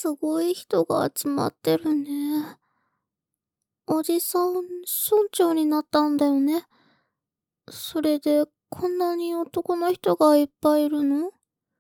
すごい人が集まってるね。おじさん、村長になったんだよね。それで、こんなに男の人がいっぱいいるの？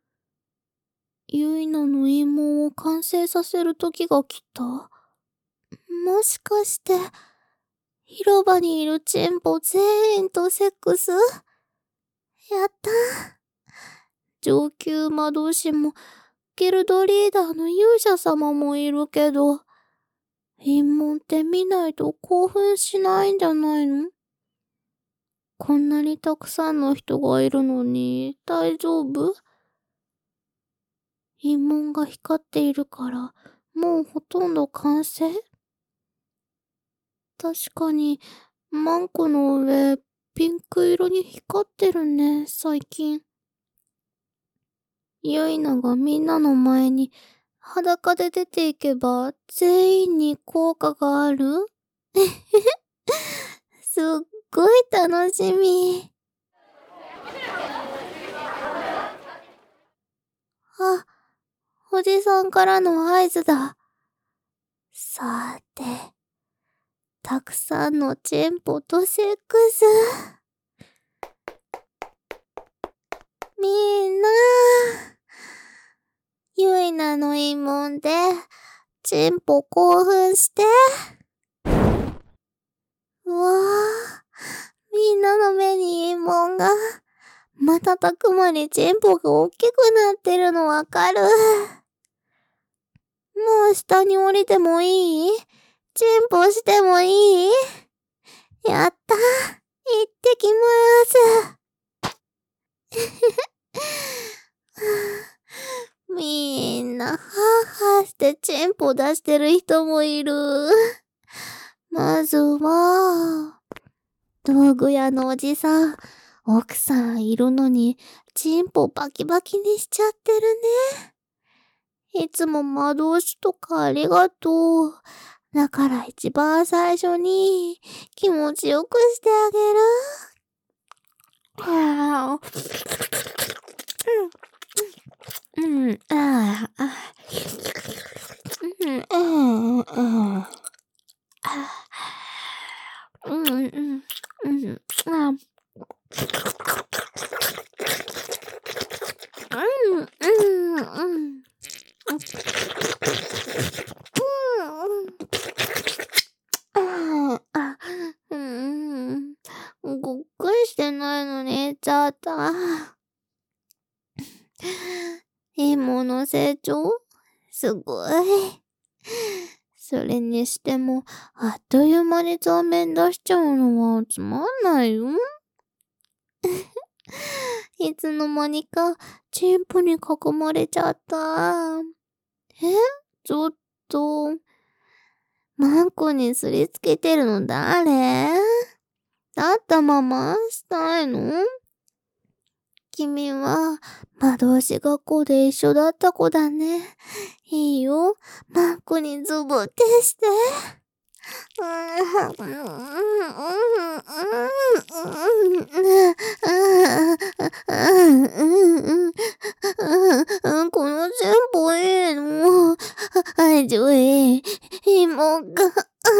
ゆいなの陰謀を完成させる時が来た？もしかして、広場にいるチンポ全員とセックス？やったー。上級魔導士も、ギルドリーダーの勇者様もいるけど、陰謀って見ないと興奮しないんじゃないの？こんなにたくさんの人がいるのに大丈夫？陰謀が光っているから、もうほとんど完成？確かに、マンコの上、ピンク色に光ってるね、最近。ユイナがみんなの前に裸で出ていけば全員に効果がある？すっごい楽しみ。あ、おじさんからの合図だ。さて、たくさんのチンポとセックス。みんな、ユイナの陰謀で、チンポ興奮して。うわぁ、みんなの目に陰謀が、瞬く間にチンポが大きくなってるのわかる。もう下に降りてもいい？チンポしてもいい？やった。行ってきまーす。みんな、はぁはぁしてチンポ出してる人もいる。まずは、道具屋のおじさん、奥さんいるのに、チンポバキバキにしちゃってるね。いつも魔導士とかありがとう。だから一番最初に、気持ちよくしてあげる。ごっくりしてないのに言っちゃった。いいもの成長？すごい。それにしても、あっという間に座面出しちゃうのはつまんないよ。いつの間にか、チンポに囲まれちゃった。ちょっと、マンコにすりつけてるの誰？だったまましたいの？君は、魔導士学校で一緒だった子だね。いいよ。マンコにズボってして。このチンポいいの？はい、ジョイ。芋が。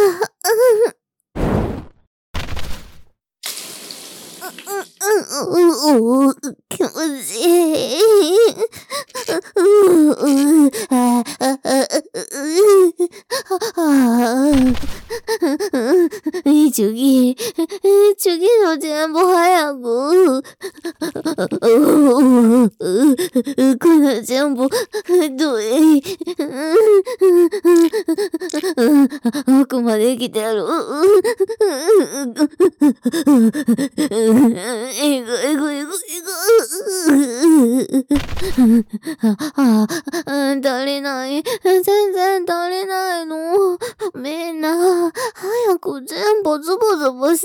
気持ちいい。次、次の全部早く。この全部、どい。奥まで来てる。えぐえぐえぐえぐ。足りない。全然足りないの。みんな、早く全部ズボズボして。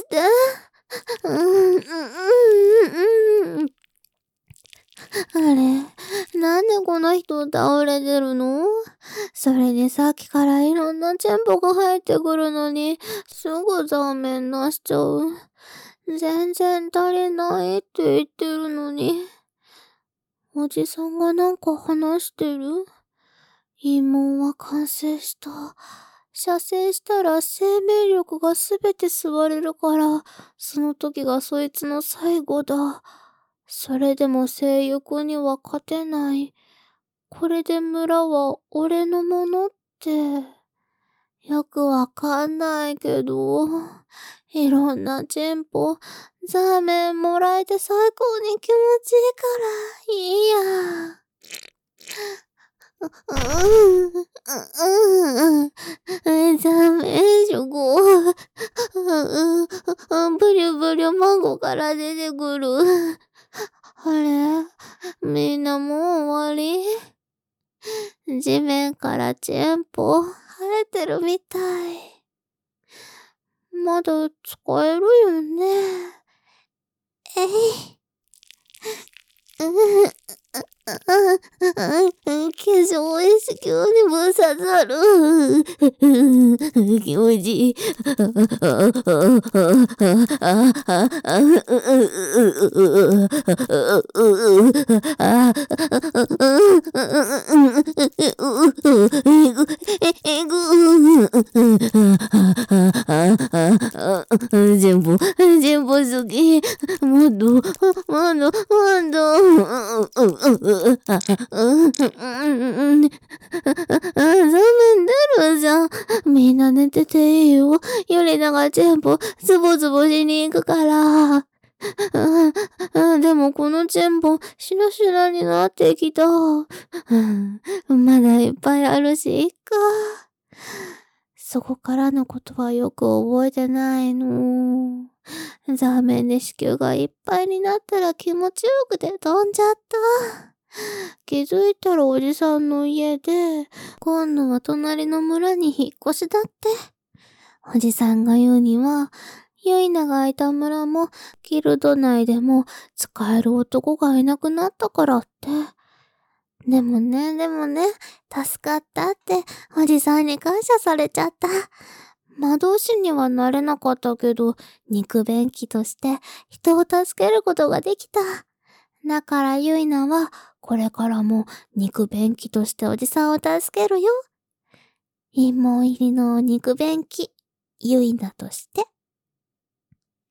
あれ、なんでこの人倒れてるの？それにさっきからいろんなチンポが入ってくるのに、すぐ座面出しちゃう。全然足りないって言ってるのに。おじさんがなんか話してる？ 陰謀は完成した。射精したら生命力がすべて吸われるから、その時がそいつの最後だ。それでも性欲には勝てない。これで村は俺のものって。よくわかんないけど、いろんなチンポ、ザーメンもらえて最高に気持ちいいから、いいや。ザーメン食ブリュブリュ孫から出てくる。あれみんなもう終わり？地面からチンポ生えてるみたい。まだ使えるよね。えい。化粧石急にぶっ刺さる。気持ちいい。全部好き。もっと。残念だろじゃん。みんな寝てていいよ。ゆりなが全部ズボズボしに行くから。でもこのチェンボ、しなしなになってきた。まだいっぱいあるし、いっか。そこからのことはよく覚えてないの。ザーメンで子宮がいっぱいになったら気持ちよくて飛んじゃった。気づいたらおじさんの家で、今度は隣の村に引っ越しだって。おじさんが言うには、ユイナがいた村もギルド内でも使える男がいなくなったからって。でもね、助かったっておじさんに感謝されちゃった。魔導士にはなれなかったけど、肉便器として人を助けることができた。だからユイナはこれからも肉便器としておじさんを助けるよ。陰謀入りの肉便器、ユイナとして。